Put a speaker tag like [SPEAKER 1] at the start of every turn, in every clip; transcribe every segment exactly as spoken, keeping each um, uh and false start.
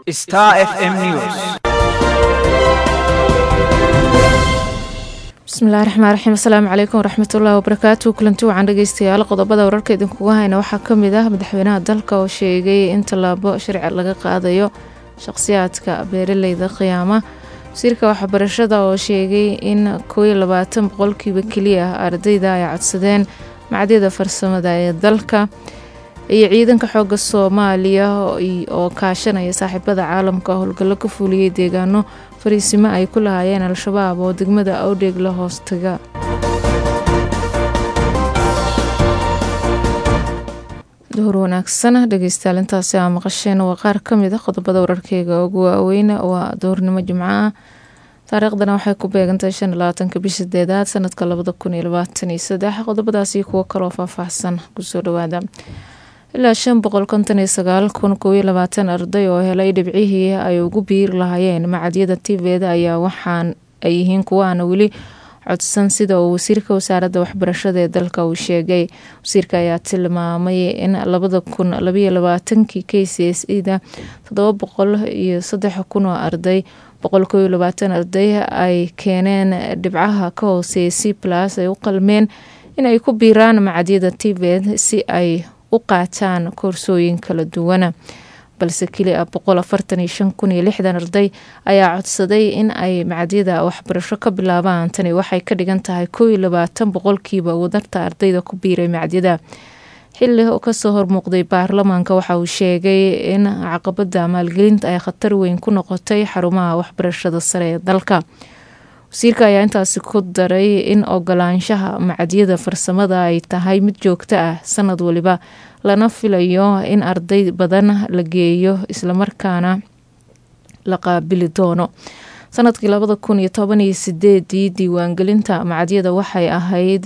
[SPEAKER 1] Star F M News.
[SPEAKER 2] bismillahi raxmaani raxiim. assalaamu calaykum waraxmatullaahi wabarakaatu. kulanti wacan dhegeystayaal qodobada wararka idinkuga hayna waxaa ka mid ah madaxweynaha dalka oo sheegay in tallaabo sharci laga qaadayo shaqsiyaadka beeraleyda qiyaama. wasiirka waxbarashada oo sheegay in koob iyo labaatan boqolkiiba keliya ardayda ay codsadeen macadyada farsamada ee dalka, iyo ciidanka xooga Soomaaliya oo kaashanaya saaxiibada caalamka howlgallo ka fuliyay deegaano fariisimo ay ku lahaayeen al-shabaab oo degmada Awdheeg la hoostaga. duhur wanaagsan dhegeystayaal, intaasi aa maqasheen waa qaar ka mid ah qodobada wararkeyga ugu waaweyn. waa duhurnimo Jimco ah, taariikhdana waxay ku beegantahay shan iyo labaatanka bisha sideedaad sanadka labada kun iyo labaatan iyo saddex. qodobadaasi kuwo kaloo faahfaahsan kusoo dhawaada. ilaa shan boqol konton iyo sagaal kun kow iyo labaatan arday oo helay dhibcihii ay ugu biiri lahaayeen macadyada tvda ayaa waxaan ay yihiin kuwaana weli codsan, sida uu wasiirka wasaaradda waxbarashada ee dalka uu sheegay. wasiirka ayaa tilmaamay in labada kun labaiyo labaatankii k c s e da toddoba boqol iyo saddex kun oo arday boqol kow iyo labaatan arday ay keeneen dhibcaha ka hooseeya c plus ay u qalmeen in ay ku biiraan macadyada tvd si ay u qaataan koorsooyin kala duwana, balse keli ah boqol afartan iyo shan kun iyo lixdan arday ayaa codsaday in ay macadyada waxbarasho ka bilaabaan. tani waxay ka dhigan tahay kow iyo labaatan boqolkiiba wadarta ardayda ku biiray macadyada. xilli oo kasoo hormuuqday baarlamaanka waxa uu sheegay in caqabada maalgelinta ay khatar weyn ku noqotay xarumaha waxbarashada sare ee dalka. wasiirka ayaa intaasi ku daray in ogolaanshaha macadyada farsamada ay tahay mid joogto ah sanad waliba, lana filayo in arday badan la geeyo islamarkaana la qaabili doono. sanadkii labada kun iyo toban iyo sideedii diiwaangelinta macadyada waxay ahayd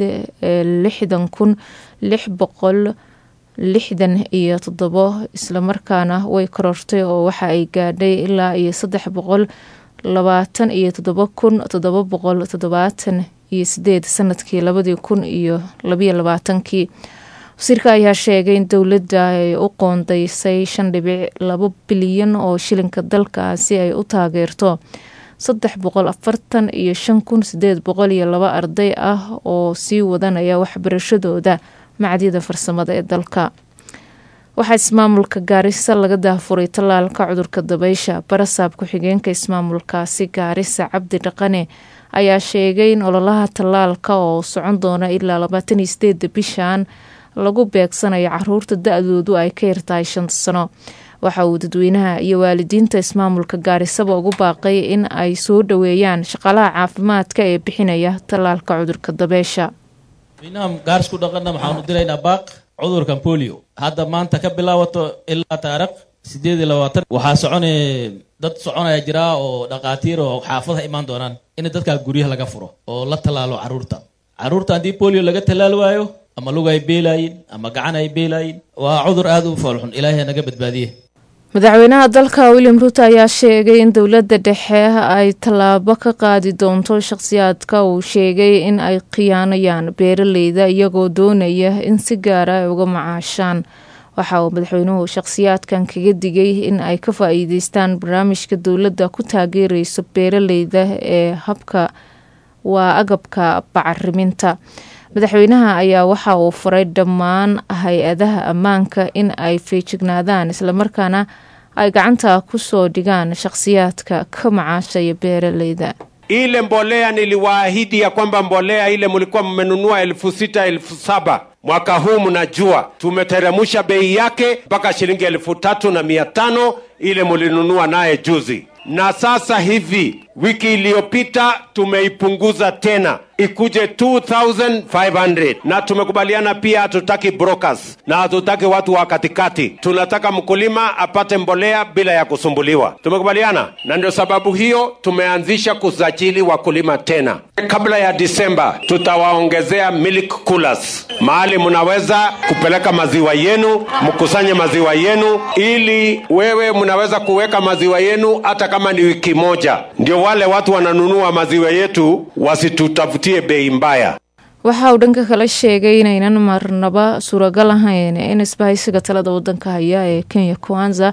[SPEAKER 2] lixdan kun lix boqol lixdan iyo toddobo, islamarkaana way korortay oo waxa ay gaadhay ilaa iyo saddex boqol labaatan iyo toddoba kun toddoba boqol toddobaatan iyo sideed sanadkii labadii kun iyo labaiyo labaatankii. wasiirka ayaa sheegay in dowladda ay u qoondeysay shan dhibic labo bilyan oo shilinka dalka si ay u taageerto saddex boqol afartan iyo shan kun sideed boqol iyo laba arday ah oo sii wadanaya waxbarashadooda macadyada farsamada ee dalka. waxaa ismaamulka Gaarisa laga daafuray tallaalka cudurka dabaysha. barasaab ku-xigeenka ismaamulkaasi Gaarisa Cabdi Dhaqane ayaa sheegay in ololaha tallaalka oo socon doona ilaa labaatan iyo sideeda bishan lagu beegsanayo caruurta da-doodu ay ka yartahay shan sano. waxa uu dadweynaha iyo waalidiinta ismaamulka Gaarisaba ugu baaqay in ay soo dhaweeyaan shaqaalaha caafimaadka ee bixinaya tallaalka cudurka dabaysha.
[SPEAKER 3] cudurkan polio hadda maanta ka bilaabato ilaa taariikh sideed iyo labaatan waxaa soconay dad soconaya jira oo dhaqaatiir oo xaafadaha imaan doonaan in dadka guryaha laga furo oo la talaalo caruurta caruurta hadii polio laga talaal waayo ama lug ay beelayin ama gacan ay beelayin waa cudur aad u foolxun. ilaahay naga badbaadiye.
[SPEAKER 2] madaxweynaha dalka William Ruto ayaa sheegay in dowladda dhexe ay tallaabo ka qaadi doonto shaqsiyaadka uu sheegay in ay khiyaanayaan beeraleyda iyagoo doonaya in si gaar ah uga macaashaan. waxa uu madaxweynuhu shaqsiyaadkan kaga digay in ay ka faa'iideystaan barnaamijka dowladda ku taageerayso beeraleyda ee habka waa agabka bacriminta. madaxweynaha ayaa waxa uu faray dhammaan hay-adaha ammaanka in ay feejignaadaan islamarkaana ay gacanta ku soo dhigaan shaqsiyaadka ka macaashaya beeraleyda.
[SPEAKER 4] ile mbolea niliwaahidi ya kwamba mbolea ile mlikuwa mmenunua elfu sita elfu saba mwaka huu mnajua tumeteremusha bei yake mpaka shilingi elfu tatu na mia tano ile mlinunua naye juzi, na sasa hivi wiki iliyopita tumeipunguza tena ikuje two thousand five hundred, na tumekubaliana pia hatutaki brokers na hatutaki watu wa katikati. Tunataka mkulima apate mbolea bila ya kusumbuliwa. Tumekubaliana, na ndio sababu hiyo tumeanzisha kusajili wakulima tena. Kabla ya Disemba tutawaongezea milk coolers, mahali mnaweza kupeleka maziwa yenu, mkusanye maziwa yenu, ili wewe mnaweza kuweka maziwa yenu hata kama ni wiki moja, ndio wale watu wananunua maziwa yetu wasitutafutie bei mbaya.
[SPEAKER 2] waxa uu dhanka kale sheegay inaynan marnaba suuragal ahayn in isbahaysiga talada wadanka haya ee Kenya Kwanza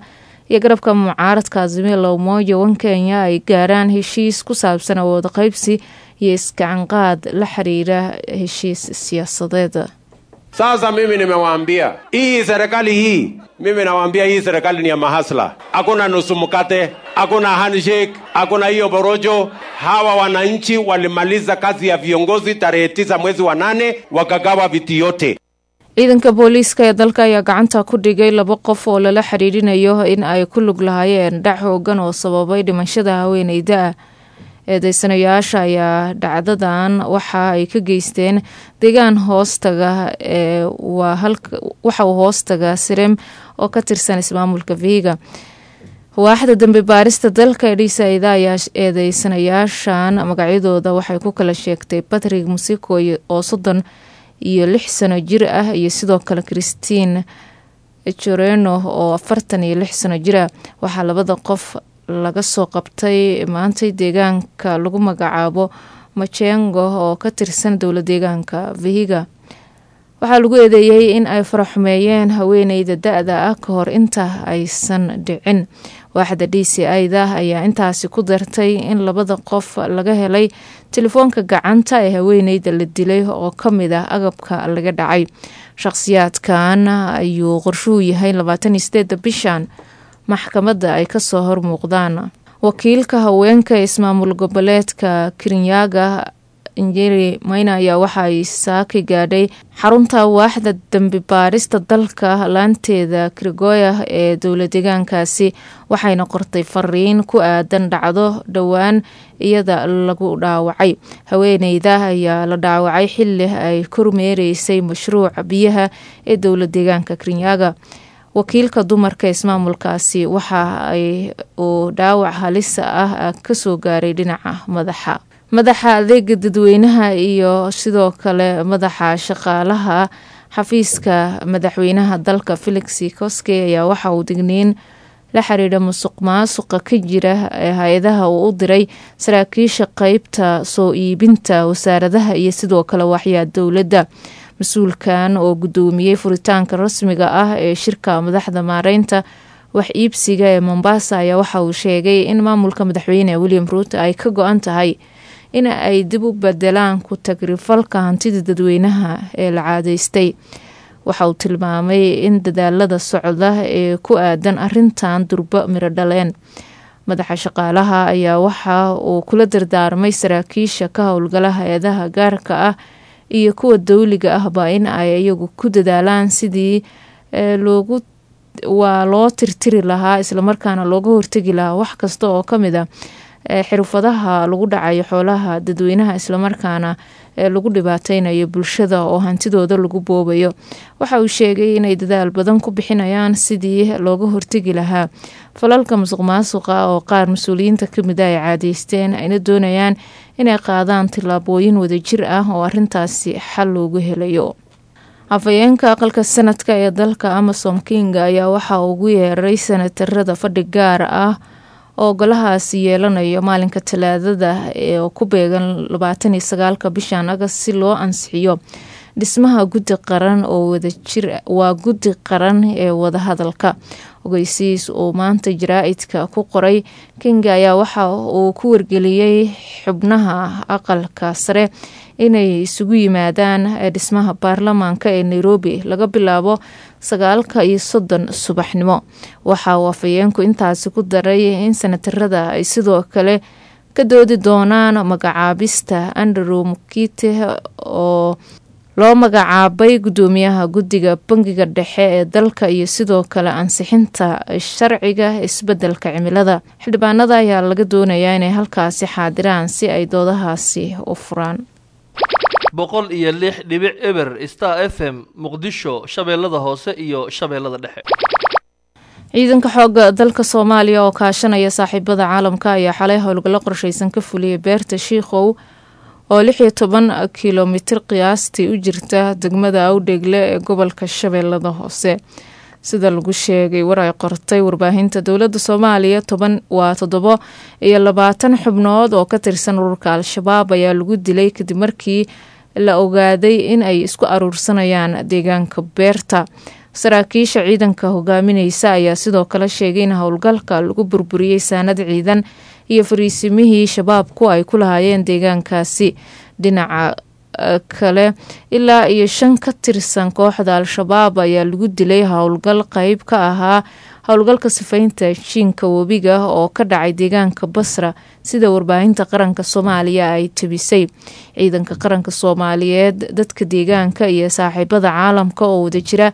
[SPEAKER 2] iyo garabka mucaaradka Azimio la Umoja One Kenya ay gaaraan heshiis ku saabsan awood qaybsi iyo iskacanqaad la xiriira heshiis siyaasadeed.
[SPEAKER 4] Sasa mimi nimewaambia hii serikali hii, mimi nawaambia hii serikali ni ya mahasla. Hakuna nusu mkate, hakuna handshake, hakuna hiyo borojo. Hawa wananchi walimaliza kazi ya viongozi tarehe tisa mwezi wa nane, wakagawa viti yote.
[SPEAKER 2] Ciidanka booliiska ee dalka ayaa gacanta ku dhigay laba qof oo lala xiriirinayo in ay ku lug lahaayeen dhac hoogan oo sababay dhimashada haweeneyda. eedeysanayaasha ayaa dhacdadan waxa ay ka geysteen deegaan hoostaga ee waa halka waxa uu hoostaga Sirem oo ka tirsan ismaamulka Vihiga. waaxda dambe baarista dalka ee dhisayda ayaa eedeysanayaashan magacyadooda waxay ku kala sheegtay Patrick Musiko oo soddon iyo lix sano jir ah iyo sidoo kale Christine Choreno oo afartan iyo lix sano jir ah. waxaa labada qof laga soo qabtay maantay deegaanka lagu magacaabo Machengo oo ka tirsan dowlad deegaanka Vihiga. waxaa lagu eedeeyay in ay faraxmeeyeen haweeneyda da'da ah ka hor inta aysan dhicin. waaxda D C I-da ayaa intaasi ku dartay in labada qof laga helay telefoonka gacanta ee haweeneyda la dilay oo ka mid ah agabka laga dhacay. shakhsiyaadkan ayuu qorshuhu yahay labaatan iyo sideed bishan maxkamadda ay ka soo hor muuqdaan. wakiilka haweenka ismaamul goboleedka Kirinyaga Njeri Maina ayaa waxa ay saaki gaadhay xarunta waaxda dambi baarista dalka laanteeda Krigoya ee dowlad deegaankaasi waxayna qortay fariin ku aadan dhacdo dhowaan iyada lagu dhaawacay. haweeneyda ayaa la dhaawacay xilli ay kormeereysay mashruuca biyaha ee dowlad deegaanka Kirinyaga. wakiilka dumarka ismaamulkaasi waxa ay uu dhaawac halis ah ka soo gaaray dhinaca madaxa. madaxa adeega dadweynaha iyo sidoo kale madaxa shaqaalaha xafiiska madaxweynaha dalka Felix Koske ayaa waxa uu digniin la xiriira musuqmaasuqa ka jira ee hay'adaha uu u diray saraakiisha qaybta soo iibinta wasaaradaha iyo sidoo kale waxyaa dowladda. mas-uulkan oo gudoomiyey furitaanka rasmiga ah ee shirka madaxda maareynta wax iibsiga ee Mombasa ayaa waxa uu sheegay in maamulka madaxweyne William Ruto ay ka go'an tahay in ay dib u bedelaan ku tagrifalka hantida dadweynaha ee la caadeystay. waxa uu tilmaamay in dadaalada socda ee ku aadan arintan durba miro dhaleen. madaxa shaqaalaha ayaa waxa uu kula dardaarmay saraakiisha ka howlgala hay'adaha gaarka ah iyo kuwa dawliga ahba in ay iyagu ku dadaalaan sidii loogu waa loo tirtiri lahaa isla markaana looga hortagi lahaa wax kasta oo ka mid ah xirfadaha lagu dhacayo xoolaha dadweynaha isla markaana lagu dhibaateynayo bulshada oo hantidooda lagu boobayo. waxa uu sheegay inay dadaal badan ku bixinayaan sidii looga hortagi lahaa falalka musuqmaasuqa oo qaar mas-uuliyiinta kamid ah ay caadeysteen ayna doonayaan inay qaadaan tillaabooyin wadajir ah oo arintaasi xal loogu helayo. afhayeenka aqalka sanadka ee dalka Amasom Kinga ayaa waxa ugu yeeray senatarada fadhi gaar ah oo golahaasi yeelanayo maalinka talaadada ee ku beegan labaatan iyo sagaalka bishan August si loo ansixiyo dhismaha guddi qaran oo wadajir waa guddi qaran ee wada hadalka. ogeysiis oo maanta jaraa'idka ku qoray Kinga ayaa waxa uu ku wargeliyay xubnaha aqalka sare inay isugu yimaadaan dhismaha baarlamaanka ee Nairobi laga bilaabo sagaalka iyo soddon subaxnimo. waxa uu afhayeenku intaasi ku daray in senatarada ay sidoo kale ka doodi doonaan magacaabista Andrew Mukite oo loo magacaabay gudoomiyaha guddiga bangiga dhexe ee dalka iyo sidoo kale ansixinta sharciga isbedelka cimilada. xildhibaanada ayaa laga doonayaa inay halkaasi xaadiraan si ay doodahaasi u furaan.
[SPEAKER 1] boqol iyo lix dhibic eber Star F M Muqdisho shabeellada hoose iyo shabeellada dhexe.
[SPEAKER 2] ciidanka xooga dalka Soomaaliya oo kaashanaya saaxiibada caalamka ayaa xalay howlgallo qorsheysan ka fuliyay beerta Shiikhow oo lix iyo toban kiiloomitir qiyaastii u jirta degmada Awdheegle ee gobolka Shabeellada Hoose. sida lagu sheegay war ay qortay warbaahinta dowladda Soomaaliya toban waa toddobo iyo labaatan xubnood oo ka tirsan ururka Al-Shabaab ayaa lagu dilay kadib markii la ogaaday in ay isku aruursanayaan deegaanka beerta. saraakiisha ciidanka hogaamineysa ayaa sidoo kale sheegay in howlgalka lagu burburiyey saanad ciidan iyo fariisimihii shabaabku ay ku lahaayeen deegaankaasi. dhinaca kale ilaa iyo shan ka tirsan kooxda al-shabaab ayaa lagu dilay howlgal qeyb ka ahaa howlgalka sifaynta jiinka webiga oo ka dhacay deegaanka Basra sida warbaahinta qaranka Soomaaliya ay tabisay. ciidanka qaranka Soomaaliyeed, dadka deegaanka iyo saaxiibada caalamka oo wada jira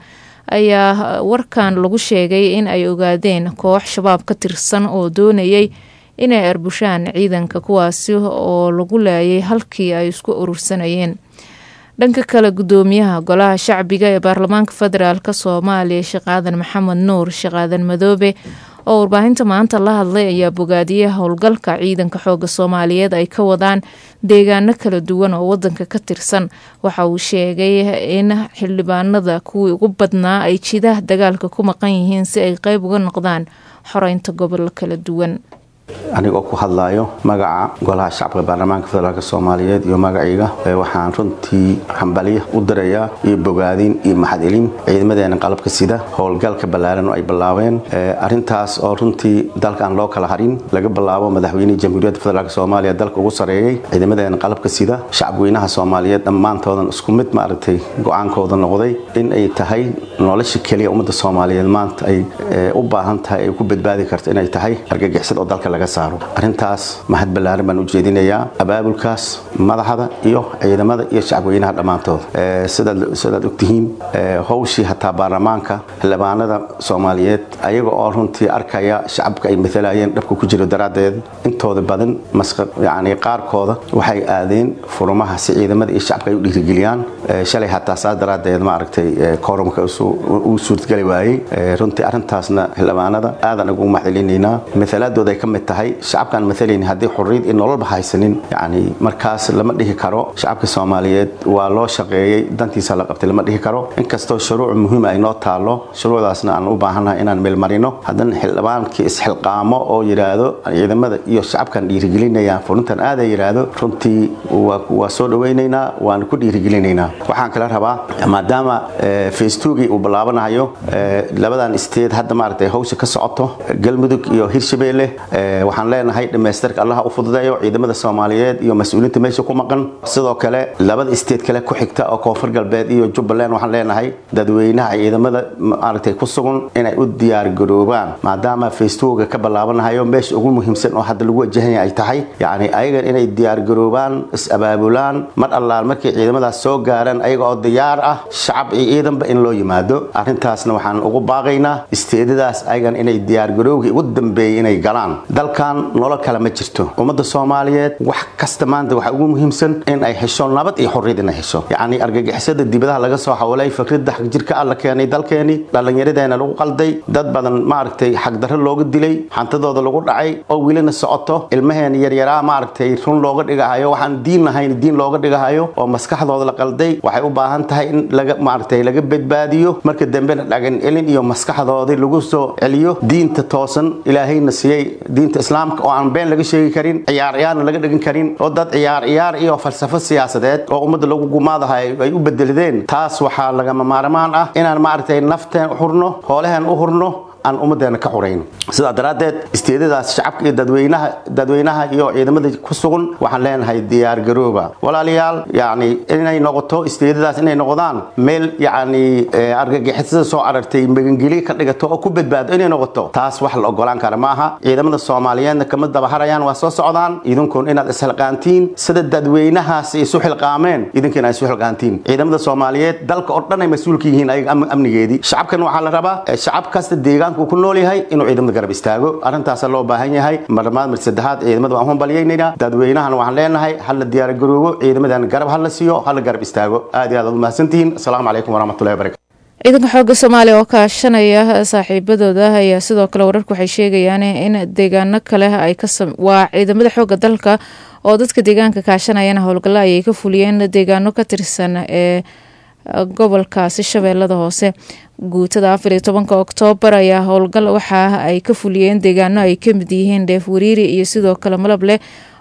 [SPEAKER 2] ayaa warkan lagu sheegay in ay ogaadeen koox shabaab ka tirsan oo doonayay inay arbushaan ciidanka kuwaasi oo lagu laayay halkii ay isku urursanayeen. dhanka kale gudoomiyaha golaha shacbiga ee baarlamaanka federaalk Soomaaliya Sheekh Aadan Maxamed Nuur Sheekh Aadan Madoobe oo warbaahinta maanta la hadlay ayaa bogaadiyay howlgalka ciidanka xooga Soomaaliyeed ay ka wadaan deegaano kala duwan oo wadanka ka tirsan. waxa uu sheegay in xildhibaanada kuwii ugu badnaa ay jidaha dagaalka ku maqan yihiin si ay qayb uga noqdaan xoreynta gobol kala duwan.
[SPEAKER 5] anigoo ku hadlayo magaca golaha shacabka baarlamaanka federaalka Soomaaliyeed iyo magacayga waxaan runtii hambaliyo u dirayaa iyo bogaadin iyo mahadcelin ciidamadeena qalabka sida howlgalka ballaaran oo ay bilaabeen arintaas oo runtii dalkan loo kala harin laga bilaabo madaxweynaha jamhuuriyadda federaalka Soomaaliya dalka ugu sareeyay ciidamadeena qalabka sida shacabweynaha Soomaaliyeed dhammaantood isku mid ma aragtay go'aankooda noqday in ay tahay nolosha kaliya ummadda Soomaaliyeed maanta ay u baahan tahay ay ku badbaadi karto in ay tahay argagixisada oo dalka laga saaro. arintaas mahad ballaaran baan u jeedinayaa abaabulkaas madaxda iyo ciidamada iyo shacabweynaha dhamaantood. ee sida sida ogtihiin howshii hataa baarlamaanka xildhibaanada Soomaaliyeed ayaga oo runtii arkaya shacabka ay matalayeen dhabka ku jiro daraadeed intooda badan masqad yaani qaarkooda waxay aadeen furumaha si ciidamada iyo shacabka ay u dhiirigeliyaan. shalay hataa saas daraadeed ma aragtay koorumka uu suurtagali waayay. runtii arintaasna xildhibaanada aadan ugu mahadcelinayna matalaadooda ay ka mid tahay shacabkan mathalan hadii xurriyad in nolol bahaysanin yaani markaas lama dhihi karo shacabka Soomaaliyeed waa loo shaqeeyay dantiisa la qabtay lama dhihi karo. inkastoo shuruuc muhiim ah ay noo taalo shuruucdaasna aan u baahanahay inaan meel marino hadan xildhibaankii isxilqaamo oo yiraahdo ciidamada iyo shacabkan dhiirigelinayaan fulintan aad ay yiraahdo runtii waa soo dhaweynaynaa waan ku dhiirigelinaynaa. waxaan kala rabaa maadaama phase two uu bilaabanayo labadan state hadda maartay hawsha ka socoto Galmudug iyo Hirshabeelle waxaan leenahay dhameystirka Allah u fududeeyo ciidamada Soomaaliyeed iyo mas'uuliyiinta meesha ku maqan. sidoo kale labada state kale ku xigta oo Koonfur Galbeed iyo Jubbaland waxaan leenahay dadweynaha ciidamada maartay ku sugan inay u diyaar garoobaan maadaama phase two ka bilaabanayo meesha ugu muhiimsan oo hadda lagu wajahayo ay tahay yaani ayaga inay diyaar garoobaan is abaabulaan mar Allah markii ciidamadaas soo gaaraan ayaga oo diyaar ah shacab iyo ciidanba in loo yimaado. arintaasna waxaan ugu baaqaynaa isteedadaas ayagan inay diyaar garoobay ugu dambeeyay inay galaan. dalkan nolol kale ma jirto ummadda Soomaaliyeed wax kasta maanta waxa ugu muhiimsan in ay hesho nabad iyo xorriyad in ay hesho yaani argagixisada dibadaha laga soo xawlay fikrada xaq jirka alla keenay dalkeeni dhalinyaradeenna lagu qalday dad badan ma aragtay xaq darro looga dilay hantadooda lagu dhacay oo wiilana socoto ilmaheen yar yar ma aragtay run looga dhigahayo waxaan diin lahayn diin looga dhigahayo oo maskaxdooda la qalday waxay u baahan tahay in laga ma aragtay laga badbaadiyo marka dambe dhagan elin iyo maskaxdooda lagu soo celiyo diinta toosan ilaahayna siiyay diinta islaamka oo aan been laga sheegi karin ciyaar ciyaar laga dhigin karin oo dad ciyaar ciyaar iyo falsafo siyaasadeed oo ummadda lagu gumaadahay ay u bedeladeen. taas waxa laga maarmaan ah inaan ma aragtay nafteen u hurno hoolahan u hurno aan ummadeena ka xureyno. sida daraadeed isteedadaas shacabka iyo dadweynaha dadweynaha iyo ciidamada ku sugan waxaan leenahay diyaar garooba walaalayaal yaani inay noqoto isteedadaas inay noqdaan meel yaani argagixisada soo aragtay magangeli ka dhigato oo ku badbaado inay noqoto taas wax la ogolaan kara ma aha. ciidamada Soomaaliyeedna kama daba harayaan waa soo socdaan idinkoon inaad isxilqaantiin sida dadweynahaas ay soo xilqaameen idinkiina ay soo xilqaantiin. ciidamada Soomaaliyeed dalka oo dhan ay mas'uul ka yihiin ayaga amnigeedii shacabkan waxa la rabaa shacab kasta deegaan ku nool yahay inuu ciidamada garab istaago. arintaas loo baahan yahay marmaad mar saddexaad ciidamada waan humbalyeynayna dadweynahan waxaan leenahay hal diyaar garoobo ciidamadan garab hal la siiyo hal garab istaago. aad iyo aad u mahadsantihiin. assalaamu calaykum waraxmatullaahi wabarakaatuh.
[SPEAKER 2] ciidanka xooga Soomaaliya oo kaashanaya saaxiibadooda ayaa sidoo kale wararku waxay sheegayaan in deegaano kale ay ka waa ciidamada xooga dalka oo dadka deegaanka kaashanayana howlgalla ay ka fuliyeen deegaano ka tirsan ee gobolkaasi Shabeellada Hoose. guutada afar iyo tobanka Oktoobar ayaa howlgal waxa ay ka fuliyeen deegaano ay ka mid yihiin Dheef Wariiri iyo sidoo kale Malableh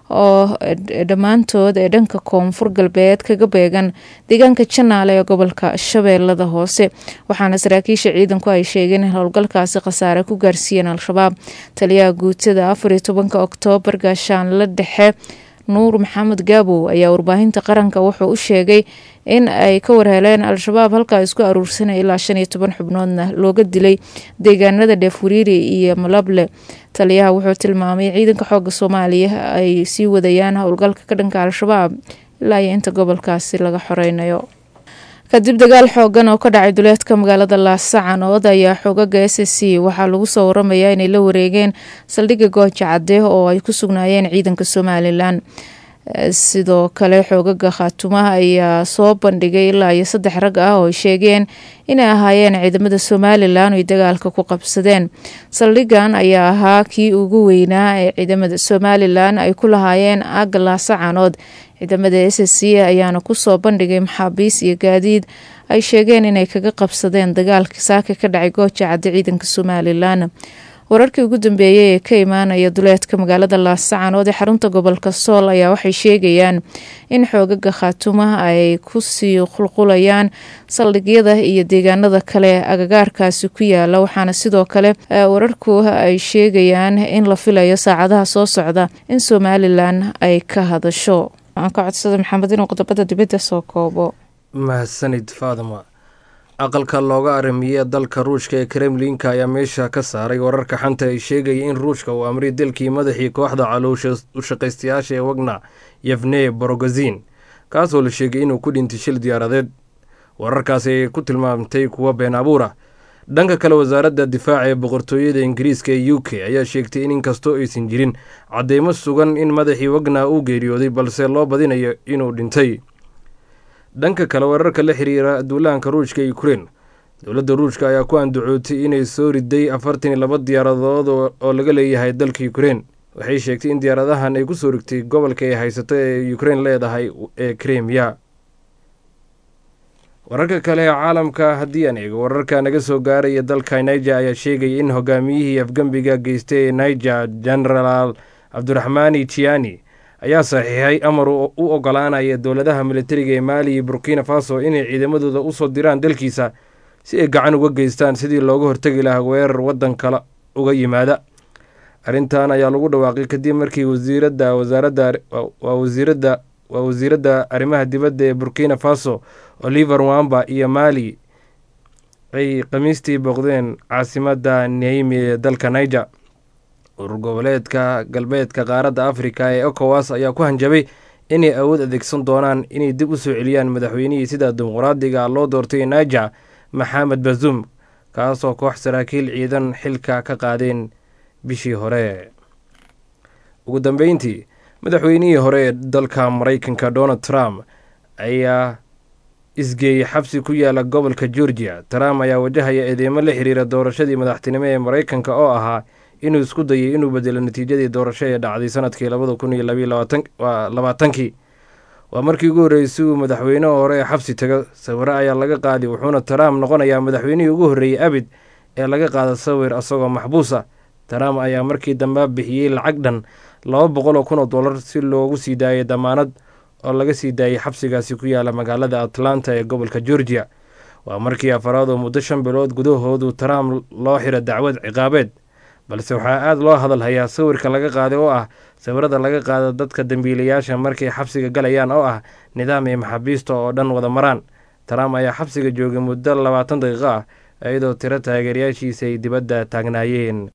[SPEAKER 2] oo dhammaantood ee dhanka koonfur galbeed kaga beegan deegaanka janaale ee gobolka shabeellada hoose waxaana saraakiisha ciidanku ay sheegeen in howlgalkaasi khasaare ku gaarsiiyeen al-shabaab. taliyaha guutada afar iyo tobanka oktoobar gaashaanle dhexe nuur maxamed gaabow ayaa warbaahinta qaranka wuxuu u sheegay in ay ka warheleen al-shabaab halkaa isku aruursanay ilaa shan iyo toban xubnoodna looga dilay deegaanada dheefwariiri iyo malable. taliyaha wuxuu tilmaamay ciidanka xooga soomaaliya ay sii wadayaan howlgalka ka dhanka al-shabaab ilaa iyo inta gobolkaasi laga xoreynayo. kadib dagaal xoogan oo ka dhacay duleedka magaalada laasacanood ayaa xoogaga s c waxaa lagu soo waramayaa inay la wareegeen saldhigga gooja cadde oo ay ku sugnaayeen ciidanka somalilan. sidoo kale xoogaga khaatumaha ayaa soo bandhigay ilaa iyo saddex rag ah oo ay sheegeen inay ahaayeen ciidamada somalilan oo ay dagaalka ku qabsadeen. saldhigan ayaa ahaa kii ugu weynaa ee ciidamada somalilan ay ku lahaayeen aaga laasacanood. ciidamada s c ayaana kusoo bandhigay maxaabiis iyo gaadiid ay sheegeen inay kaga qabsadeen dagaalka saaka ka dhacay gooja cadde ciidanka somalilan. wararkii ugu dambeeyay ee ka imaanaya duleedka magaalada laasacanood ee xarunta gobolka sool ayaa waxay sheegayaan in xoogaga khaatumaha ay kusii qulqulayaan saldhigyada iyo deegaanada kale agagaarkaasi ku yaala waxaana sidoo kale wararku ay sheegayaan in la filayo saacadaha soo socda in somalilan ay ka hadasho. waxaan ka codsada maxamed inuu qodobada dibadda soo koobo.
[SPEAKER 6] mahadsanid faadama. aqalka looga aramiye dalka ruushka ee kremlinka ayaa meesha ka saaray wararka xanta ay sheegaya in ruushka uu amray dalkii madaxii kooxda caloosha u shaqaystayaasha ee wagna yevne borogazin kaasoo la sheegay inuu ku dhintay shil diyaaradeed. wararkaasi ay ku tilmaamtay kuwa been abuura. dhanka kale wasaaradda difaaca ee boqortooyada ingiriiska ee u k ayaa sheegtay in inkastoo aysan jirin cadeymo sugan in madaxii wagna uu geeriyooday balse loo badinayo inuu dhintay. dhanka kale wararka la xiriira duulaanka ruushka ee ukrein dowladda ruushka ayaa ku andacootay inay soo riday afartan iyo laba diyaaradood oo laga leeyahay dalka ukrein. waxay sheegtay in diyaaradahan ay ku soo rigtay gobolka ay haysato ee ukrein leedahay ee kremiya. wararka kale ee caalamka haddii aan eego wararka naga soo gaaraya dalka niger ayaa sheegaya in hogaamiyihii afgembiga geystay ee niger genaraal cabdiraxmaani tiani ayaa saxiixay amar u ogolaanaya dowladaha militariga ee maali iyo burkina faso inay ciidamadooda usoo diraan dalkiisa si ay gacan uga geystaan sidii looga hortegi lahaa weerar waddan kale uga yimaada. arrintan ayaa lagu dhawaaqay kadib markii wasiiradda wasaaradda waa wasiiradda waa wasiiradda arrimaha dibadda ee burkina faso oliver wamba iyo maali ay khamiistii booqdeen caasimadda niami ee dalka niger. urur goboleedka galbeedka qaaradda afrika ee ekowas ayaa ku hanjabay inay awood adeegsan doonaan inay dib u soo celiyaan madaxweynihii sida dimuqraadiga loo doortay niger maxamed bazuum kaasoo koox saraakiil ciidan xilka ka qaadeen bishii hore. ugu dambeyntii madaxweynihii hore ee dalka maraykanka donald trump ayaa isgeeyey xabsi ku yaala gobolka georgia. trump ayaa wajahaya eedeymo la xiriira doorashadii madaxtinimo ee maraykanka oo ahaa inuu isku dayay inuu bedelo natiijadii doorasho ee dhacday sanadkii labada kun iyo labaatankii. waa markii ugu horreysay uu madaxweyne hore ee xabsi tago. sawiro ayaa laga qaaday wuxuuna trump noqonayaa madaxweynihii ugu horreeyey abid ee laga qaada sawir asagoo maxbuusa. trump ayaa markii dambe bixiyey lacag dhan laba boqol oo kun oo dollar si loogu sii daayay damaanad oo laga sii daayay xabsigaasi ku yaala magaalada atlanta ee gobolka georgia. waa markii afaraad oo muddo shan bilood gudahoodu trump loo xiro dacwad ciqaabeed balse waxaa aada loo hadal hayaa sawirka laga qaaday oo ah sawirada laga qaada dadka dambiilayaasha markay xabsiga galayaan oo ah nidaam iyo maxaabiista oo dhan wada maraan. trump ayaa xabsiga joogay muddo labaatan daqiiqo ah iyadoo tiro taageerayaashiisa ay dibadda taagnaayeen.